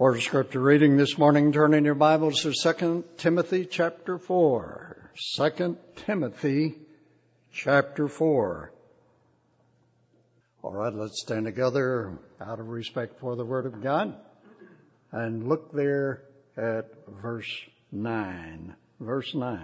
For scripture reading this morning, turn in your Bibles to 2 Timothy chapter 4. 2 Timothy chapter 4. All right, let's stand together out of respect for the Word of God and look there at verse 9. Verse 9.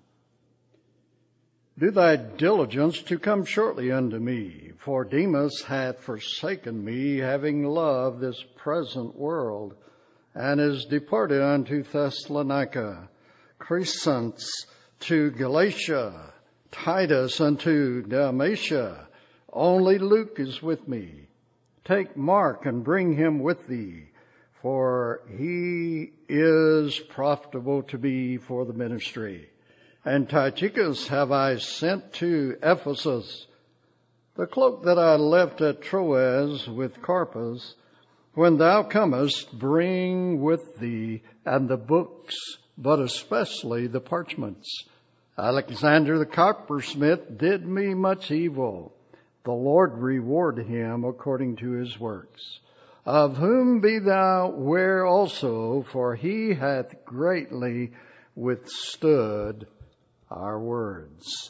Do thy diligence to come shortly unto me, for Demas hath forsaken me, having loved this present world, and is departed unto Thessalonica, Crescens to Galatia, Titus unto Dalmatia. Only Luke is with me. Take Mark and bring him with thee, for he is profitable to me for the ministry. And Tychicus have I sent to Ephesus. The cloak that I left at Troas with Carpus, when thou comest, bring with thee, and the books, but especially the parchments. Alexander the coppersmith did me much evil. The Lord reward him according to his works. Of whom be thou ware also, for he hath greatly withstood our words.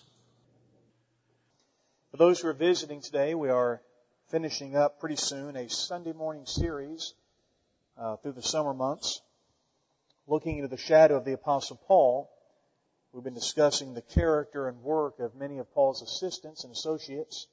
For those who are visiting today, we are finishing up pretty soon a Sunday morning series through the summer months, looking into the shadow of the Apostle Paul. We've been discussing the character and work of many of Paul's assistants and associates,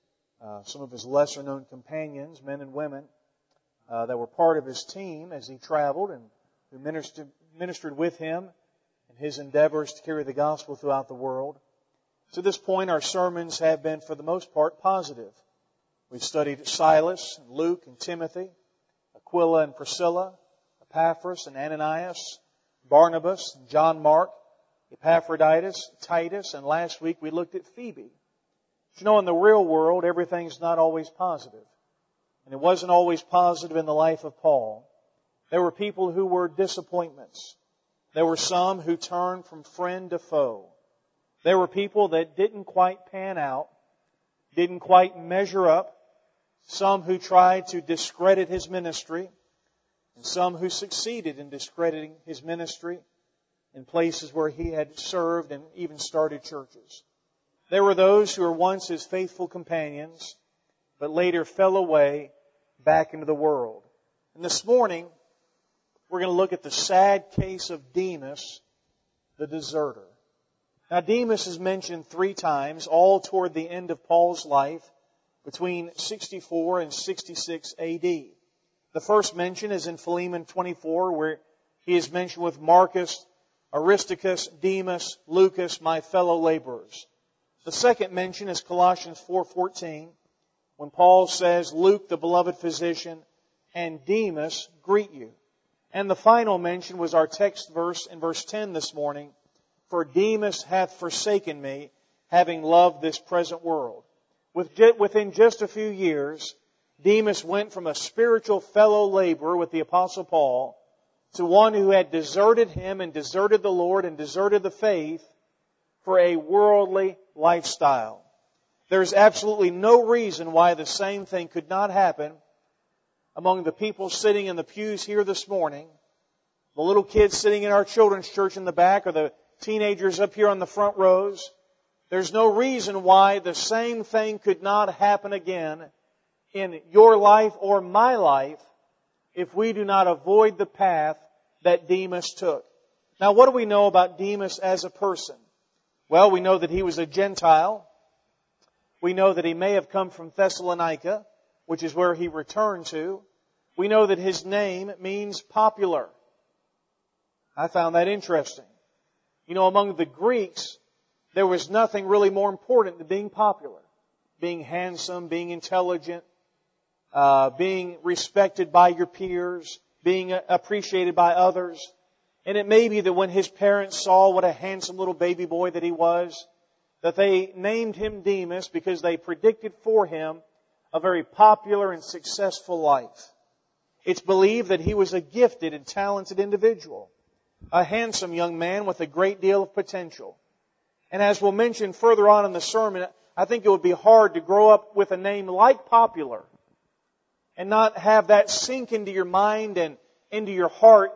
some of his lesser-known companions, men and women, that were part of his team as he traveled and who ministered with him in his endeavors to carry the gospel throughout the world. To this point, our sermons have been, for the most part, positive. We've studied Silas, and Luke, and Timothy, Aquila and Priscilla, Epaphras and Ananias, Barnabas and John Mark, Epaphroditus, Titus, and last week we looked at Phoebe. But you know, in the real world, everything's not always positive. And it wasn't always positive in the life of Paul. There were people who were disappointments. There were some who turned from friend to foe. There were people that didn't quite pan out, didn't quite measure up, some who tried to discredit his ministry, and some who succeeded in discrediting his ministry in places where he had served and even started churches. There were those who were once his faithful companions, but later fell away back into the world. And this morning, we're going to look at the sad case of Demas, the deserter. Now, Demas is mentioned 3 times, all toward the end of Paul's life, between 64 and 66 A.D. The first mention is in Philemon 24, where he is mentioned with Marcus, Aristarchus, Demas, Lucas, my fellow laborers. The second mention is Colossians 4:14, when Paul says, Luke, the beloved physician, and Demas greet you. And the final mention was our text verse in verse 10 this morning, for Demas hath forsaken me, having loved this present world. Within just a few years, Demas went from a spiritual fellow laborer with the Apostle Paul to one who had deserted him and deserted the Lord and deserted the faith for a worldly lifestyle. There's absolutely no reason why the same thing could not happen among the people sitting in the pews here this morning, the little kids sitting in our children's church in the back, or the teenagers up here on the front rows. There's no reason why the same thing could not happen again in your life or my life if we do not avoid the path that Demas took. Now, what do we know about Demas as a person? Well, we know that he was a Gentile. We know that he may have come from Thessalonica, which is where he returned to. We know that his name means popular. I found that interesting. You know, among the Greeks, there was nothing really more important than being popular. Being handsome, being intelligent, being respected by your peers, being appreciated by others. And it may be that when his parents saw what a handsome little baby boy that he was, that they named him Demas because they predicted for him a very popular and successful life. It's believed that he was a gifted and talented individual, a handsome young man with a great deal of potential. And as we'll mention further on in the sermon, I think it would be hard to grow up with a name like Popular and not have that sink into your mind into your heart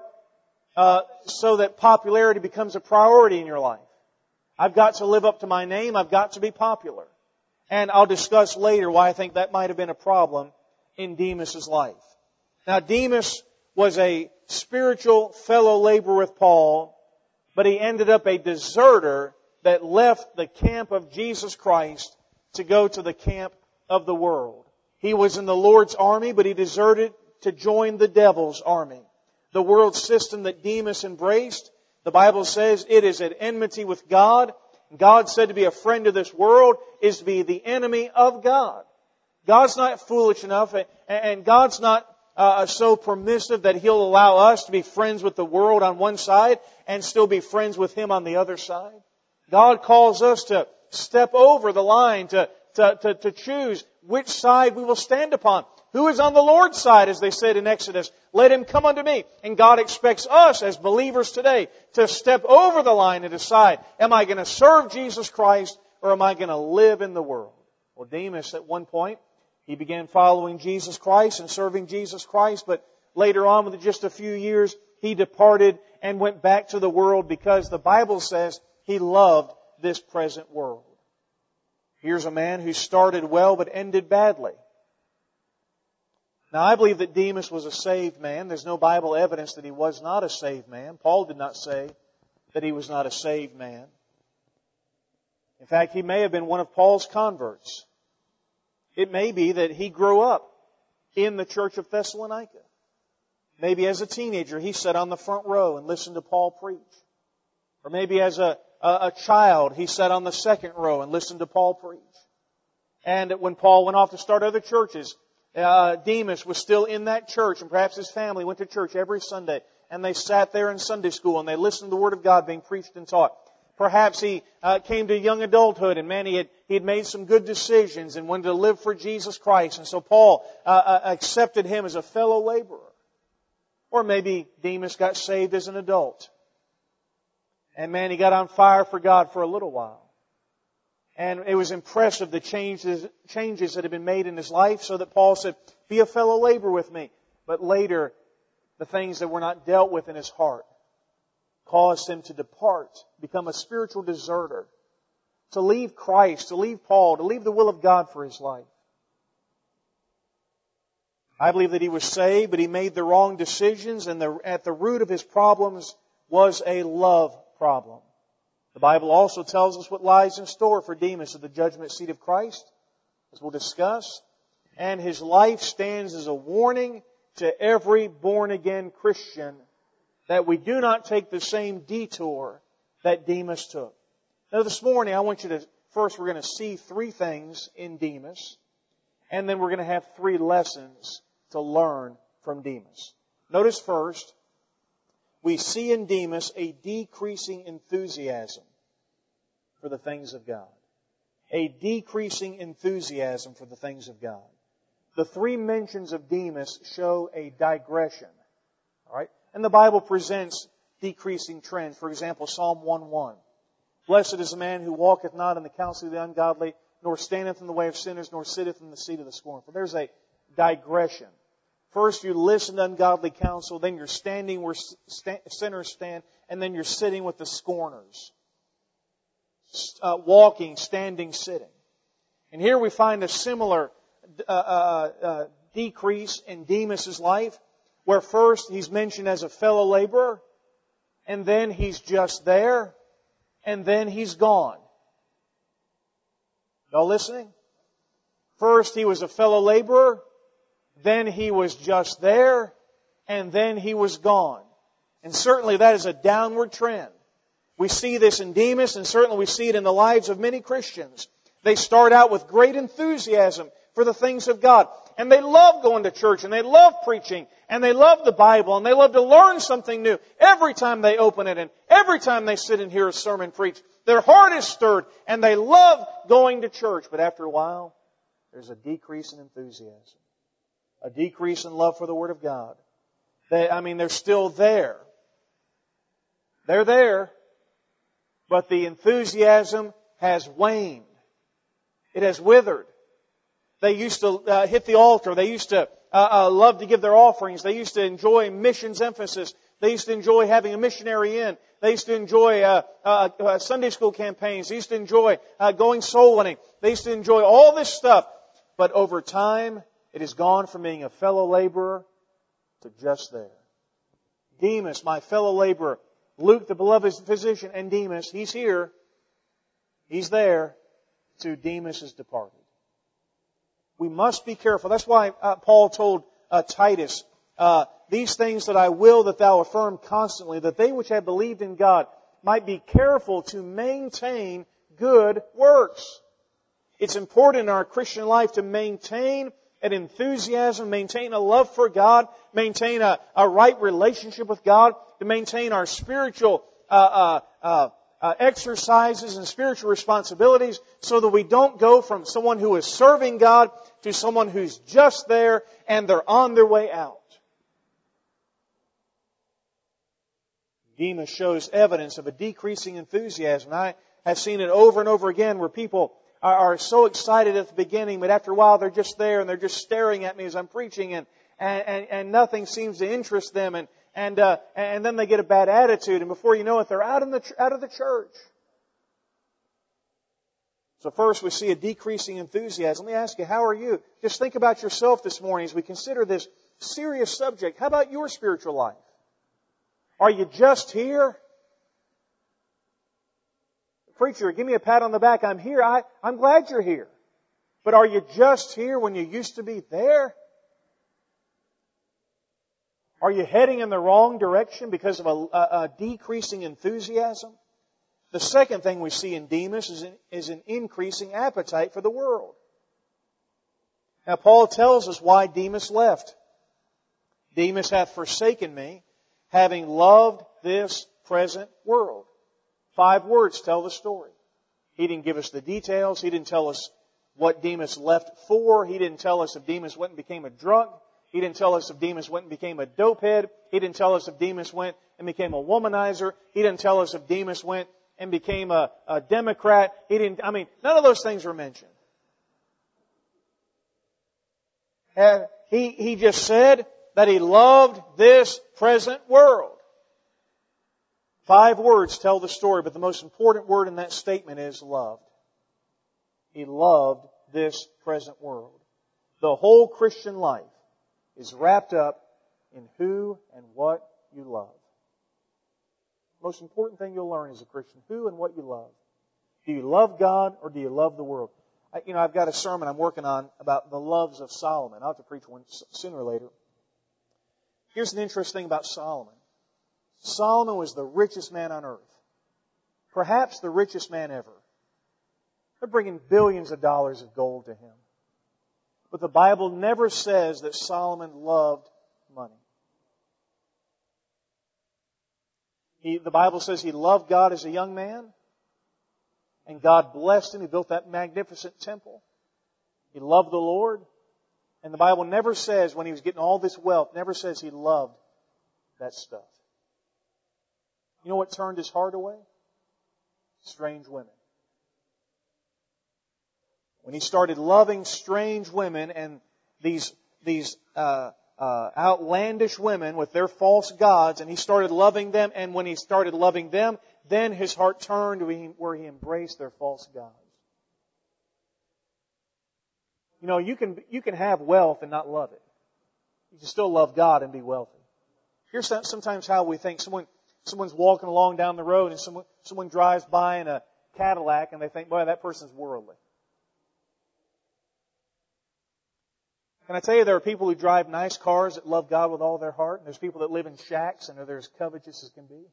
so that popularity becomes a priority in your life. I've got to live up to my name. I've got to be popular. And I'll discuss later why I think that might have been a problem in Demas' life. Now, Demas was a spiritual fellow laborer with Paul, but he ended up a deserter that left the camp of Jesus Christ to go to the camp of the world. He was in the Lord's army, but he deserted to join the devil's army. The world system that Demas embraced, the Bible says it is at enmity with God. God said to be a friend of this world is to be the enemy of God. God's not foolish enough, and God's not so permissive that He'll allow us to be friends with the world on one side and still be friends with Him on the other side. God calls us to step over the line, to choose which side we will stand upon. Who is on the Lord's side, as they said in Exodus? Let him come unto me. And God expects us as believers today to step over the line and decide, am I going to serve Jesus Christ or am I going to live in the world? Well, Demas at one point, he began following Jesus Christ and serving Jesus Christ, but later on, within just a few years, he departed and went back to the world because the Bible says he loved this present world. Here's a man who started well but ended badly. Now, I believe that Demas was a saved man. There's no Bible evidence that he was not a saved man. Paul did not say that he was not a saved man. In fact, he may have been one of Paul's converts. It may be that he grew up in the church of Thessalonica. Maybe as a teenager, he sat on the front row and listened to Paul preach. Or maybe as a child, he sat on the second row and listened to Paul preach. And when Paul went off to start other churches, Demas was still in that church, and perhaps his family went to church every Sunday, and they sat there in Sunday school, and they listened to the Word of God being preached and taught. Perhaps he came to young adulthood, and man, he had made some good decisions and wanted to live for Jesus Christ, and so Paul accepted him as a fellow laborer. Or maybe Demas got saved as an adult, and man, he got on fire for God for a little while. And it was impressive, the changes that had been made in his life, so that Paul said, be a fellow laborer with me. But later, the things that were not dealt with in his heart caused him to depart, become a spiritual deserter, to leave Christ, to leave Paul, to leave the will of God for his life. I believe that he was saved, but he made the wrong decisions, and at the root of his problems was a love problem. The Bible also tells us what lies in store for Demas at the judgment seat of Christ, as we'll discuss. And his life stands as a warning to every born-again Christian that we do not take the same detour that Demas took. Now this morning, I want you to, first we're going to see three things in Demas, and then we're going to have three lessons to learn from Demas. Notice first, we see in Demas a decreasing enthusiasm for the things of God. A decreasing enthusiasm for the things of God. The three mentions of Demas show a digression. All right? And the Bible presents decreasing trends. For example, Psalm 1:1. Blessed is the man who walketh not in the counsel of the ungodly, nor standeth in the way of sinners, nor sitteth in the seat of the scornful. There's a digression. First, you listen to ungodly counsel, then you're standing where sinners stand, and then you're sitting with the scorners. Walking, standing, sitting. And here we find a similar decrease in Demas' life, where first he's mentioned as a fellow laborer, and then he's just there, and then he's gone. Y'all listening? First he was a fellow laborer, then he was just there, and then he was gone. And certainly that is a downward trend. We see this in Demas, and certainly we see it in the lives of many Christians. They start out with great enthusiasm for the things of God. And they love going to church, and they love preaching, and they love the Bible, and they love to learn something new every time they open it, and every time they sit and hear a sermon preached. Their heart is stirred, and they love going to church. But after a while, there's a decrease in enthusiasm. A decrease in love for the Word of God. They're still there. They're there, but the enthusiasm has waned. It has withered. They used to hit the altar. They used to love to give their offerings. They used to enjoy missions emphasis. They used to enjoy having a missionary in. They used to enjoy Sunday school campaigns. They used to enjoy going soul winning. They used to enjoy all this stuff. But over time, it has gone from being a fellow laborer to just there. Demas, my fellow laborer. Luke, the beloved physician, and Demas, he's here. He's there. To Demas is departed. We must be careful. That's why Paul told Titus, these things that I will that thou affirm constantly, that they which have believed in God might be careful to maintain good works. It's important in our Christian life to maintain an enthusiasm, maintain a love for God, maintain a right relationship with God, to maintain our spiritual exercises and spiritual responsibilities so that we don't go from someone who is serving God to someone who's just there and they're on their way out. Demas shows evidence of a decreasing enthusiasm. I have seen it over and over again where people are so excited at the beginning, but after a while they're just there and they're just staring at me as I'm preaching and nothing seems to interest them and then they get a bad attitude and before you know it they're out of the church. So first we see a decreasing enthusiasm. Let me ask you, how are you? Just think about yourself this morning as we consider this serious subject. How about your spiritual life? Are you just here? Preacher, give me a pat on the back. I'm here. I'm glad you're here. But are you just here when you used to be there? Are you heading in the wrong direction because of a decreasing enthusiasm? The second thing we see in Demas is an increasing appetite for the world. Now Paul tells us why Demas left. Demas hath forsaken me, having loved this present world. 5 words tell the story. He didn't give us the details. He didn't tell us what Demas left for. He didn't tell us if Demas went and became a drunk. He didn't tell us if Demas went and became a dopehead. He didn't tell us if Demas went and became a womanizer. He didn't tell us if Demas went and became a Democrat. None of those things were mentioned. He just said that he loved this present world. 5 words tell the story, but the most important word in that statement is loved. He loved this present world. The whole Christian life is wrapped up in who and what you love. The most important thing you'll learn as a Christian, who and what you love. Do you love God or do you love the world? I've got a sermon I'm working on about the loves of Solomon. I'll have to preach one sooner or later. Here's an interesting thing about Solomon. Solomon was the richest man on earth. Perhaps the richest man ever. They're bringing billions of dollars of gold to him. But the Bible never says that Solomon loved money. The Bible says he loved God as a young man. And God blessed him. He built that magnificent temple. He loved the Lord. And the Bible never says, when he was getting all this wealth, never says he loved that stuff. You know what turned his heart away? Strange women. When he started loving strange women and these outlandish women with their false gods, and he started loving them, and when he started loving them, then his heart turned where he embraced their false gods. You can have wealth and not love it. You can still love God and be wealthy. Here's sometimes how we think. Someone's walking along down the road and someone drives by in a Cadillac and they think, boy, that person's worldly. Can I tell you there are people who drive nice cars that love God with all their heart, and there's people that live in shacks and they're as covetous as can be?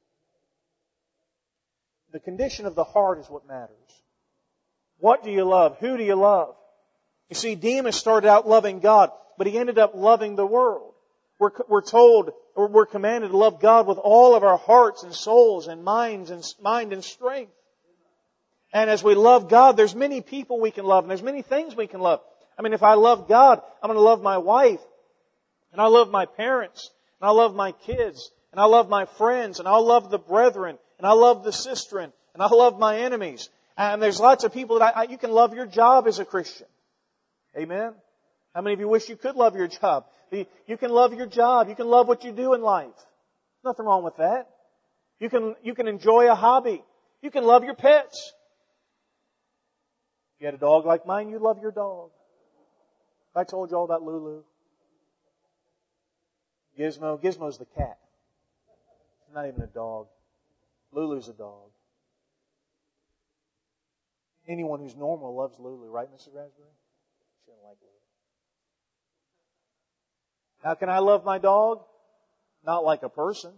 The condition of the heart is what matters. What do you love? Who do you love? You see, Demas started out loving God, but he ended up loving the world. We're told, or we're commanded to love God with all of our hearts and souls and mind and strength. And as we love God, there's many people we can love, and there's many things we can love. If I love God, I'm going to love my wife, and I love my parents, and I love my kids, and I love my friends, and I love the brethren, and I love the sistren, and I love my enemies. And there's lots of people that you can love your job as a Christian. Amen? How many of you wish you could love your job? You can love your job. You can love what you do in life. Nothing wrong with that. You can enjoy a hobby. You can love your pets. If you had a dog like mine, you'd love your dog. If I told you all about Lulu. Gizmo's the cat. It's not even a dog. Lulu's a dog. Anyone who's normal loves Lulu, right, Mrs. Raspberry? She doesn't like Lulu. How can I love my dog? Not like a person.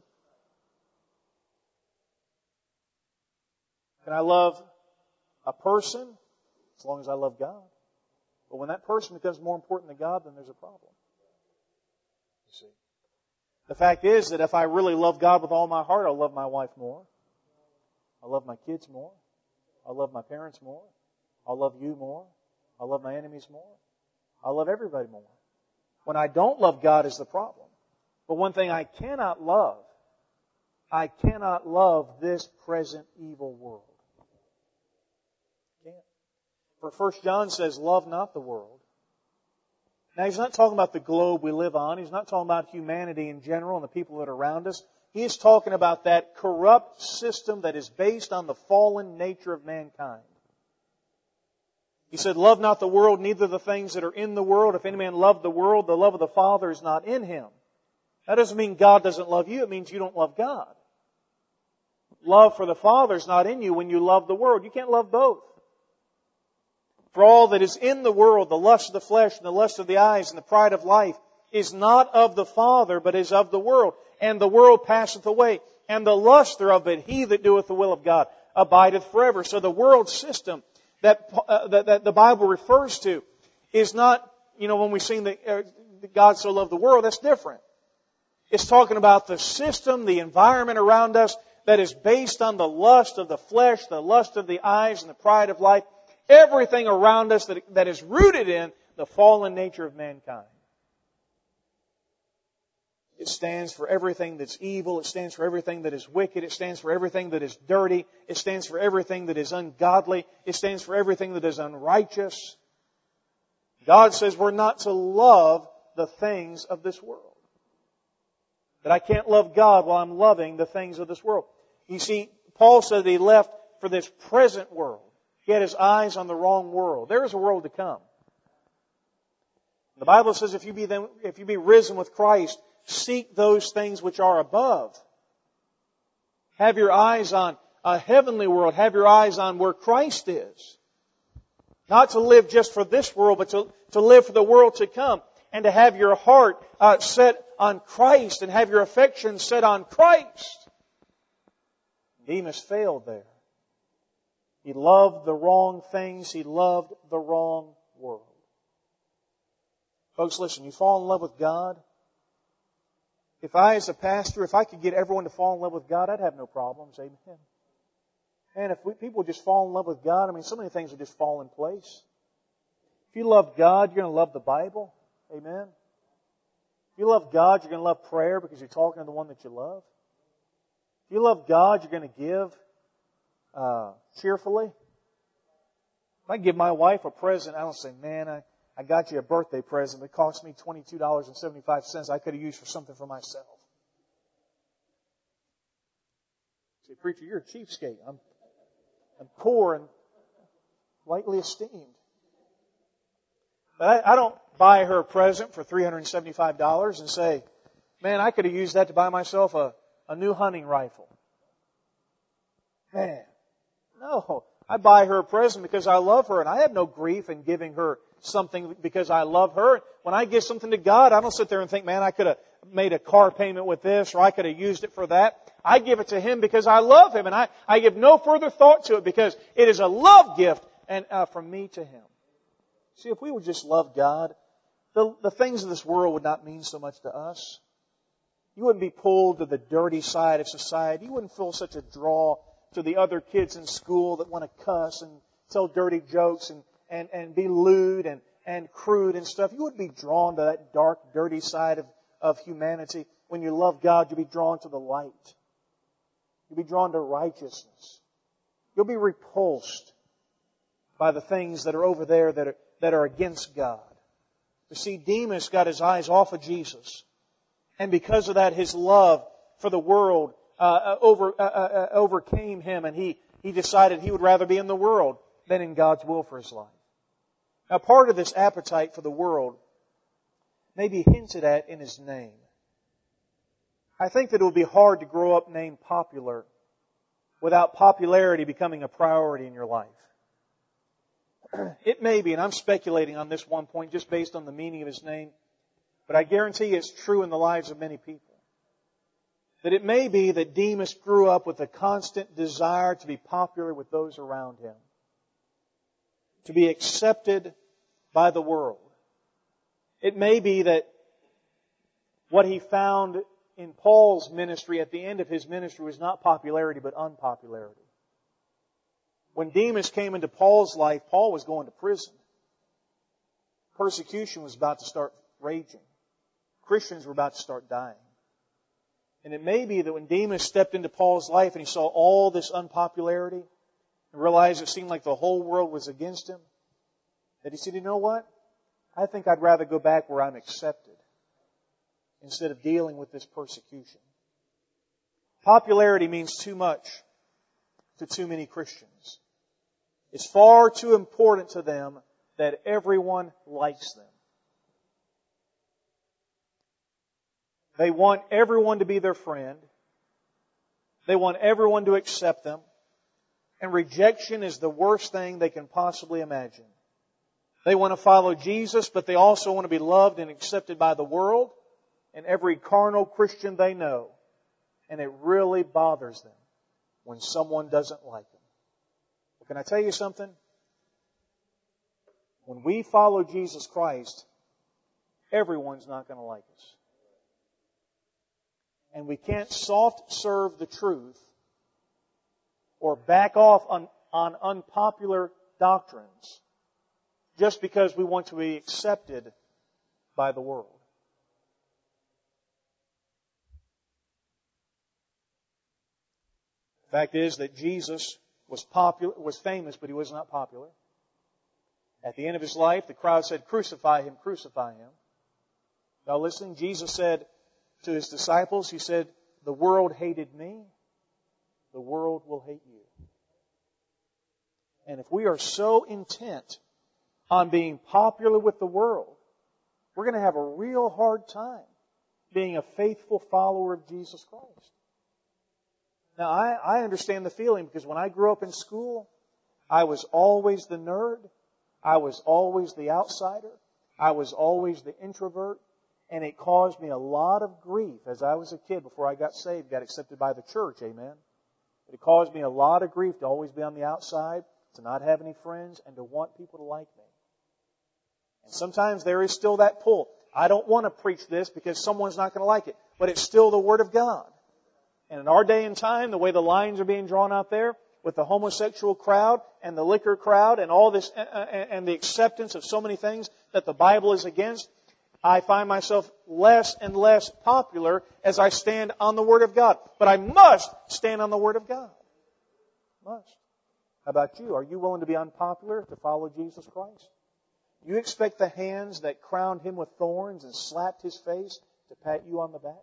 Can I love a person? As long as I love God. But when that person becomes more important than God, then there's a problem. You see. The fact is that if I really love God with all my heart, I'll love my wife more. I'll love my kids more. I'll love my parents more. I'll love you more. I'll love my enemies more. I'll love everybody more. When I don't love God is the problem. But one thing I cannot love this present evil world. Can't. For 1 John says, love not the world. Now he's not talking about the globe we live on. He's not talking about humanity in general and the people that are around us. He is talking about that corrupt system that is based on the fallen nature of mankind. He said, love not the world, neither the things that are in the world. If any man love the world, the love of the Father is not in him. That doesn't mean God doesn't love you. It means you don't love God. Love for the Father is not in you when you love the world. You can't love both. For all that is in the world, the lust of the flesh and the lust of the eyes and the pride of life, is not of the Father, but is of the world. And the world passeth away, and the lust thereof, but he that doeth the will of God abideth forever. So the world system that the Bible refers to is not, when we sing that God so loved the world, that's different. It's talking about the system, the environment around us that is based on the lust of the flesh, the lust of the eyes, and the pride of life. Everything around us that is rooted in the fallen nature of mankind. It stands for everything that's evil. It stands for everything that is wicked. It stands for everything that is dirty. It stands for everything that is ungodly. It stands for everything that is unrighteous. God says we're not to love the things of this world. That I can't love God while I'm loving the things of this world. You see, Paul said that he left for this present world. He had his eyes on the wrong world. There is a world to come. The Bible says if you be risen with Christ, seek those things which are above. Have your eyes on a heavenly world. Have your eyes on where Christ is. Not to live just for this world, but to live for the world to come. And to have your heart set on Christ and have your affection set on Christ. Demas failed there. He loved the wrong things. He loved the wrong world. Folks, listen, you fall in love with God. If I, as a pastor, if I could get everyone to fall in love with God, I'd have no problems. Amen. And if people just fall in love with God, so many things would just fall in place. If you love God, you're going to love the Bible. Amen. If you love God, you're going to love prayer because you're talking to the one that you love. If you love God, you're going to give cheerfully. If I give my wife a present, I don't say, man, I got you a birthday present that cost me $22.75 I could have used for something for myself. Say, preacher, you're a cheapskate. I'm poor and lightly esteemed. But I don't buy her a present for $375 and say, man, I could have used that to buy myself a new hunting rifle. Man, no. I buy her a present because I love her, and I have no grief in giving her something because I love her. When I give something to God, I don't sit there and think, man, I could have made a car payment with this, or I could have used it for that. I give it to Him because I love Him, and I give no further thought to it because it is a love gift and from me to Him. See, if we would just love God, the things of this world would not mean so much to us. You wouldn't be pulled to the dirty side of society. You wouldn't feel such a draw to the other kids in school that want to cuss and tell dirty jokes and be lewd and crude and stuff. You wouldn't be drawn to that dark, dirty side of humanity. When you love God, you'll be drawn to the light. You'll be drawn to righteousness. You'll be repulsed by the things that are over there that are against God. You see, Demas got his eyes off of Jesus. And because of that, his love for the world overcame him, and he decided he would rather be in the world than in God's will for his life. Now, part of this appetite for the world may be hinted at in his name. I think that it would be hard to grow up named Popular without popularity becoming a priority in your life. It may be, and I'm speculating on this one point just based on the meaning of his name, but I guarantee it's true in the lives of many people. That it may be that Demas grew up with a constant desire to be popular with those around him, to be accepted by the world. It may be that what he found in Paul's ministry, at the end of his ministry, was not popularity but unpopularity. When Demas came into Paul's life, Paul was going to prison. Persecution was about to start raging. Christians were about to start dying. And it may be that when Demas stepped into Paul's life and he saw all this unpopularity and realized it seemed like the whole world was against him, that he said, you know what? I think I'd rather go back where I'm accepted instead of dealing with this persecution. Popularity means too much to too many Christians. It's far too important to them that everyone likes them. They want everyone to be their friend. They want everyone to accept them. And rejection is the worst thing they can possibly imagine. They want to follow Jesus, but they also want to be loved and accepted by the world and every carnal Christian they know. And it really bothers them when someone doesn't like them. But can I tell you something? When we follow Jesus Christ, everyone's not going to like us. And we can't soft serve the truth or back off on unpopular doctrines just because we want to be accepted by the world. The fact is that Jesus was famous, but He was not popular. At the end of His life, the crowd said, "Crucify Him, crucify Him." Now listen, Jesus said to His disciples, He said, "The world hated me, the world will hate you." And if we are so intent on being popular with the world, we're going to have a real hard time being a faithful follower of Jesus Christ. Now, I understand the feeling because when I grew up in school, I was always the nerd. I was always the outsider. I was always the introvert. And it caused me a lot of grief as I was a kid before I got saved, got accepted by the church, amen. But it caused me a lot of grief to always be on the outside, to not have any friends, and to want people to like me. And sometimes there is still that pull. I don't want to preach this because someone's not going to like it. But it's still the Word of God. And in our day and time, the way the lines are being drawn out there, with the homosexual crowd and the liquor crowd and all this, and the acceptance of so many things that the Bible is against, I find myself less and less popular as I stand on the Word of God. But I must stand on the Word of God. Must. How about you? Are you willing to be unpopular to follow Jesus Christ? You expect the hands that crowned Him with thorns and slapped His face to pat you on the back?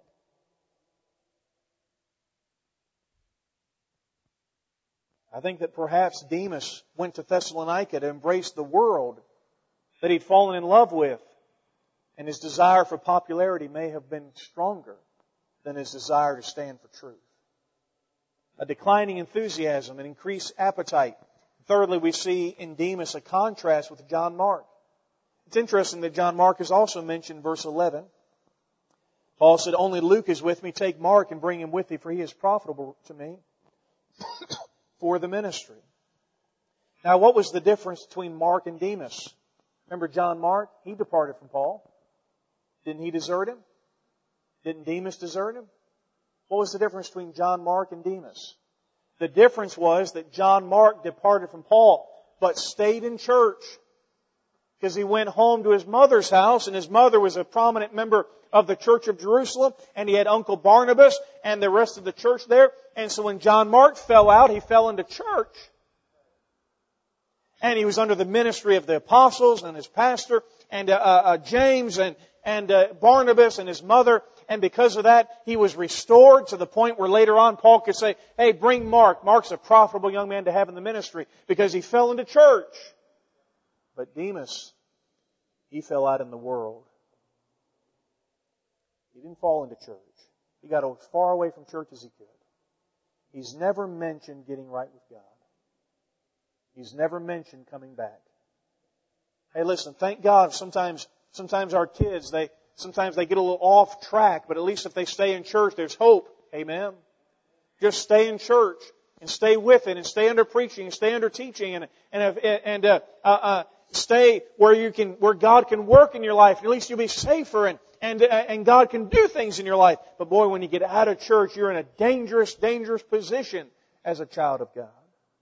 I think that perhaps Demas went to Thessalonica to embrace the world that he'd fallen in love with. And his desire for popularity may have been stronger than his desire to stand for truth. A declining enthusiasm, an increased appetite. Thirdly, we see in Demas a contrast with John Mark. It's interesting that John Mark is also mentioned in verse 11. Paul said, "Only Luke is with me. Take Mark and bring him with thee, for he is profitable to me for the ministry." Now, what was the difference between Mark and Demas? Remember John Mark? He departed from Paul. Didn't he desert him? Didn't Demas desert him? What was the difference between John Mark and Demas? The difference was that John Mark departed from Paul, but stayed in church. Because he went home to his mother's house, and his mother was a prominent member of the Church of Jerusalem, and he had Uncle Barnabas and the rest of the church there. And so when John Mark fell out, he fell into church. And he was under the ministry of the apostles and his pastor. James and Barnabas and his mother. And because of that, he was restored to the point where later on Paul could say, hey, bring Mark. Mark's a profitable young man to have in the ministry because he fell into church. But Demas, he fell out in the world. He didn't fall into church. He got as far away from church as he could. He's never mentioned getting right with God. He's never mentioned coming back. Hey, listen, thank God sometimes our kids, sometimes they get a little off track, but at least if they stay in church, there's hope. Amen. Just stay in church and stay with it and stay under preaching and stay under teaching and stay where God can work in your life. At least you'll be safer and God can do things in your life. But boy, when you get out of church, you're in a dangerous, dangerous position as a child of God.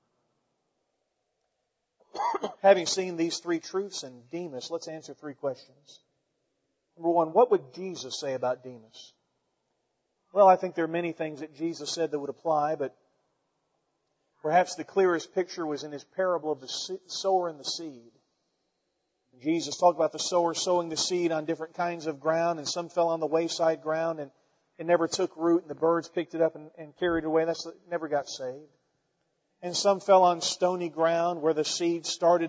Having seen these three truths in Demas, let's answer three questions. Number one, what would Jesus say about Demas? Well, I think there are many things that Jesus said that would apply, but perhaps the clearest picture was in his parable of the sower and the seed. Jesus talked about the sower sowing the seed on different kinds of ground, and some fell on the wayside ground, and it never took root, and the birds picked it up and carried it away. Never got saved. And some fell on stony ground where the seed started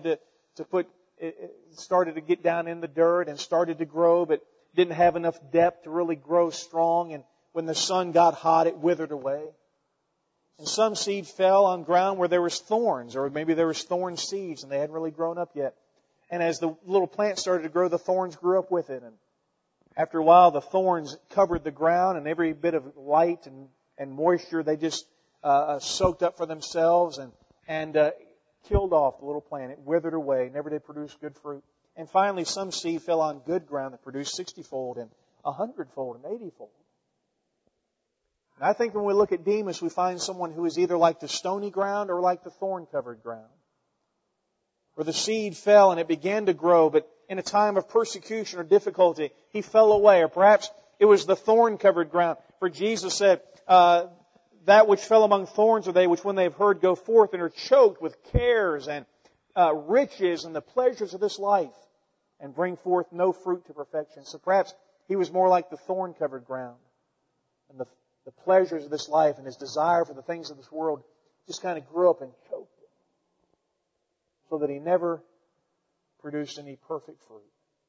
to get down in the dirt and started to grow, but didn't have enough depth to really grow strong. And when the sun got hot, it withered away. And some seed fell on ground where there was thorns, or maybe there was thorn seeds and they hadn't really grown up yet. And as the little plant started to grow, the thorns grew up with it. And after a while, the thorns covered the ground, and every bit of light and moisture they just soaked up for themselves and killed off the little plant. It withered away, never did produce good fruit. And finally, some seed fell on good ground that produced 60-fold and 100-fold and 80-fold. And I think when we look at Demas, we find someone who is either like the stony ground or like the thorn-covered ground, where the seed fell and it began to grow, but in a time of persecution or difficulty, he fell away. Or perhaps it was the thorn-covered ground. For Jesus said, that which fell among thorns are they which when they have heard go forth and are choked with cares and riches and the pleasures of this life and bring forth no fruit to perfection. So perhaps he was more like the thorn-covered ground. And the pleasures of this life and his desire for the things of this world just kind of grew up and choked him, so that he never produced any perfect fruit.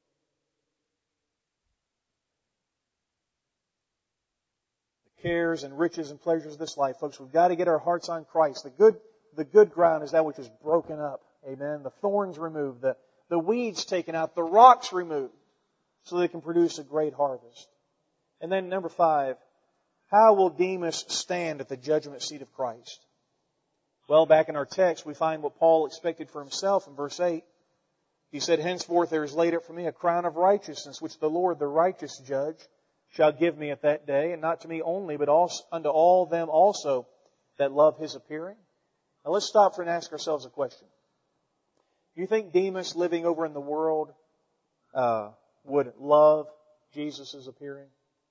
Cares and riches and pleasures of this life. Folks, we've got to get our hearts on Christ. The good ground is that which is broken up. Amen. The thorns removed, the weeds taken out, the rocks removed, so they can produce a great harvest. And then number 5, how will Demas stand at the judgment seat of Christ? Well, back in our text, we find what Paul expected for himself in verse 8. He said, henceforth there is laid up for me a crown of righteousness, which the Lord, the righteous judge, shall give me at that day, and not to me only, but also unto all them also that love His appearing. Now let's stop for and ask ourselves a question. Do you think Demas, living over in the world, would love Jesus' appearing?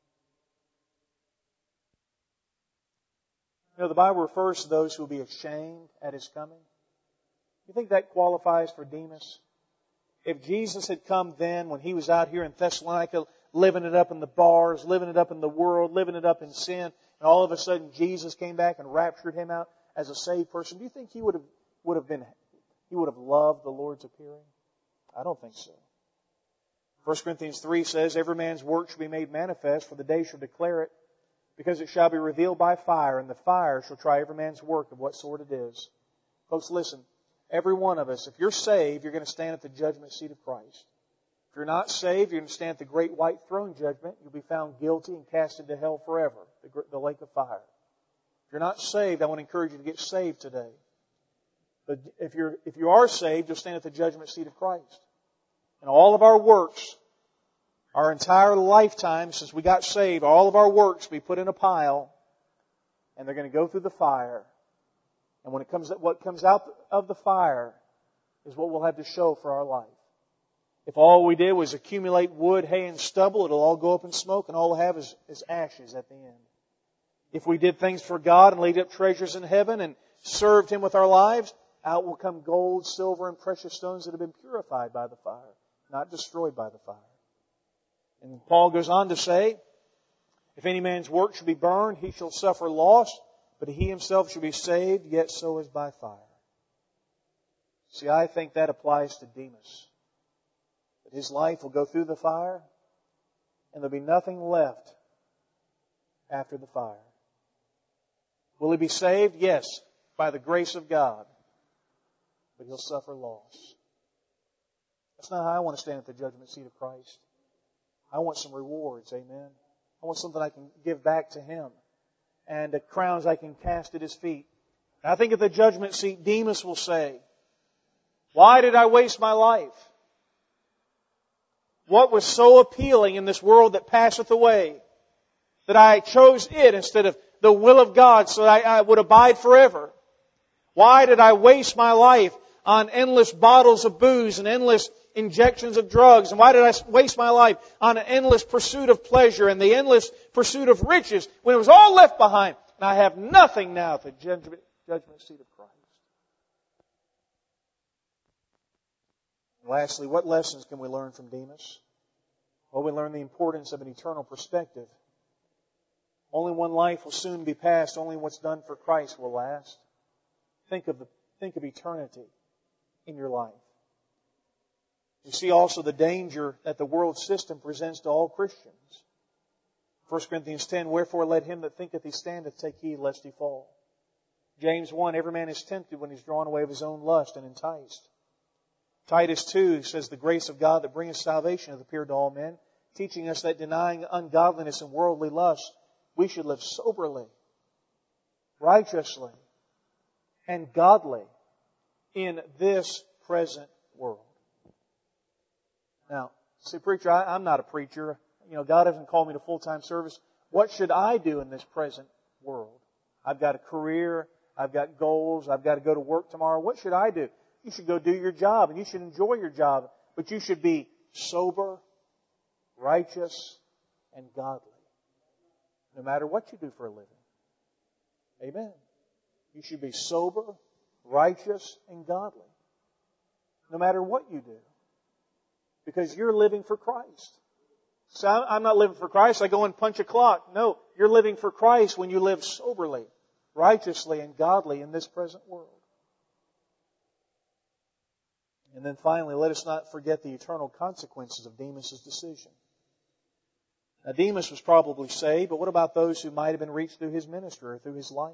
You know, the Bible refers to those who will be ashamed at His coming. You think that qualifies for Demas? If Jesus had come then, when he was out here in Thessalonica, living it up in the bars, living it up in the world, living it up in sin, and all of a sudden Jesus came back and raptured him out as a saved person, do you think he would have loved the Lord's appearing? I don't think so. 1 Corinthians 3 says, every man's work shall be made manifest, for the day shall declare it, because it shall be revealed by fire, and the fire shall try every man's work of what sort it is. Folks, listen, every one of us, if you're saved, you're going to stand at the judgment seat of Christ. If you're not saved, you're going to stand at the great white throne judgment. You'll be found guilty and cast into hell forever, the lake of fire. If you're not saved, I want to encourage you to get saved today. But if you are saved, you'll stand at the judgment seat of Christ. And all of our works, our entire lifetime since we got saved, all of our works be put in a pile, and they're going to go through the fire. And when what comes out of the fire is what we'll have to show for our life. If all we did was accumulate wood, hay, and stubble, it'll all go up in smoke, and all we'll have is ashes at the end. If we did things for God and laid up treasures in heaven and served Him with our lives, out will come gold, silver, and precious stones that have been purified by the fire. not destroyed by the fire. And Paul goes on to say, if any man's work should be burned, he shall suffer loss, but he himself shall be saved, yet so as by fire. See, I think that applies to Demas. That his life will go through the fire, and there'll be nothing left after the fire. Will he be saved? Yes, by the grace of God. But he'll suffer loss. That's not how I want to stand at the judgment seat of Christ. I want some rewards, amen. I want something I can give back to Him. And crowns I can cast at His feet. And I think at the judgment seat, Demas will say, why did I waste my life? What was so appealing in this world that passeth away that I chose it instead of the will of God so that I would abide forever? Why did I waste my life on endless bottles of booze and endless injections of drugs? And why did I waste my life on an endless pursuit of pleasure and the endless pursuit of riches when it was all left behind? And I have nothing now at the judgment seat of Christ. And lastly, what lessons can we learn from Demas? Well, we learn the importance of an eternal perspective. Only one life will soon be past. Only what's done for Christ will last. Think of eternity in your life. You see also the danger that the world system presents to all Christians. 1 Corinthians 10, wherefore let him that thinketh he standeth take heed lest he fall. James 1, every man is tempted when he's drawn away of his own lust and enticed. Titus 2 says, the grace of God that bringeth salvation hath appeared to all men, teaching us that denying ungodliness and worldly lust, we should live soberly, righteously, and godly in this present world. Now, see, preacher, I'm not a preacher. God hasn't called me to full-time service. What should I do in this present world? I've got a career. I've got goals. I've got to go to work tomorrow. What should I do? You should go do your job, and you should enjoy your job. But you should be sober, righteous, and godly. No matter what you do for a living. Amen. You should be sober, righteous, and godly. No matter what you do. Because you're living for Christ. So I'm not living for Christ. I go and punch a clock. No, you're living for Christ when you live soberly, righteously, and godly in this present world. And then finally, let us not forget the eternal consequences of Demas' decision. Now, Demas was probably saved, but what about those who might have been reached through his ministry or through his life?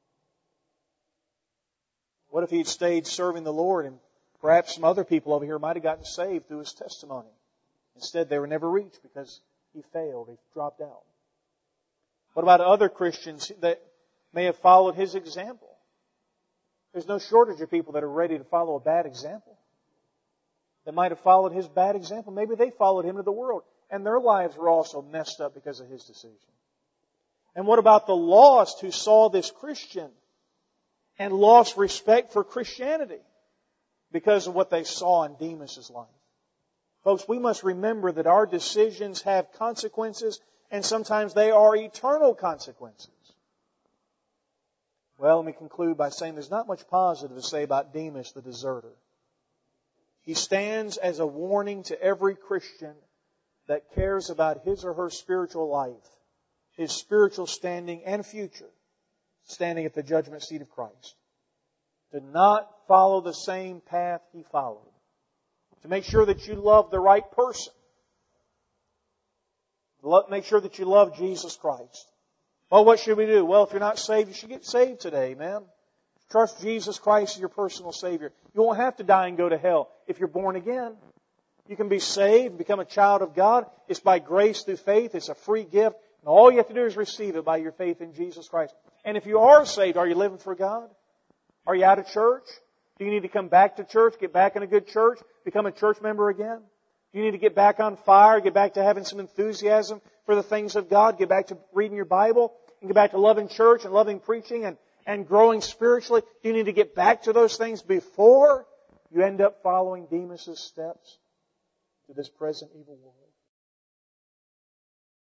What if he had stayed serving the Lord and perhaps some other people over here might have gotten saved through his testimony? Instead, they were never reached because he failed. He dropped out. What about other Christians that may have followed his example? There's no shortage of people that are ready to follow a bad example. That might have followed his bad example. Maybe they followed him to the world. And their lives were also messed up because of his decision. And what about the lost who saw this Christian and lost respect for Christianity because of what they saw in Demas' life? Folks, we must remember that our decisions have consequences, and sometimes they are eternal consequences. Well, let me conclude by saying there's not much positive to say about Demas the deserter. He stands as a warning to every Christian that cares about his or her spiritual life, his spiritual standing and future, standing at the judgment seat of Christ. To not follow the same path he followed. To make sure that you love the right person. Make sure that you love Jesus Christ. Well, what should we do? Well, if you're not saved, you should get saved today, man. Trust Jesus Christ as your personal Savior. You won't have to die and go to hell if you're born again. You can be saved and become a child of God. It's by grace through faith. It's a free gift. And all you have to do is receive it by your faith in Jesus Christ. And if you are saved, are you living for God? Are you out of church? Do you need to come back to church, get back in a good church, become a church member again? Do you need to get back on fire, get back to having some enthusiasm for the things of God, get back to reading your Bible, and get back to loving church and loving preaching and growing spiritually? Do you need to get back to those things before you end up following Demas' steps to this present evil world?